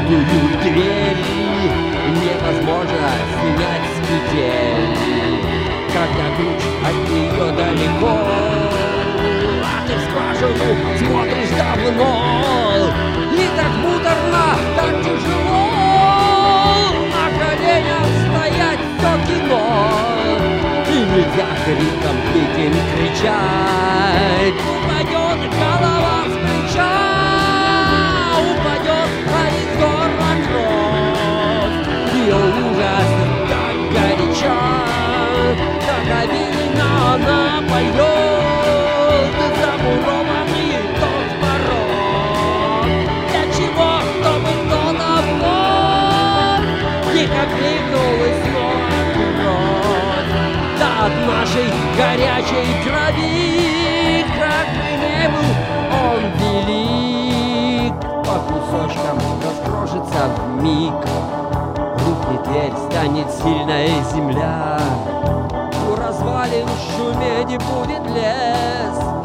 закрытую дверь невозможно снять с петель, когда ключ от нее далеко. А ты в скважину смотришь давно, и так муторно, так тяжело. На коленях стоять все кино, и нельзя криком этим кричать. Упадет голова с плеча, упадет, а из горла кровь. Ее ужас так горяча, как обильно она поет. Замурованный тот порог, для чего, чтобы кто-то вновь не окликнул и снова кровь. Да от нашей горячей крови, как бы не был он велик, по кусочкам раскрошится вмиг. Рухнет дверь, станет сильная земля, у развалин шуметь будет лес.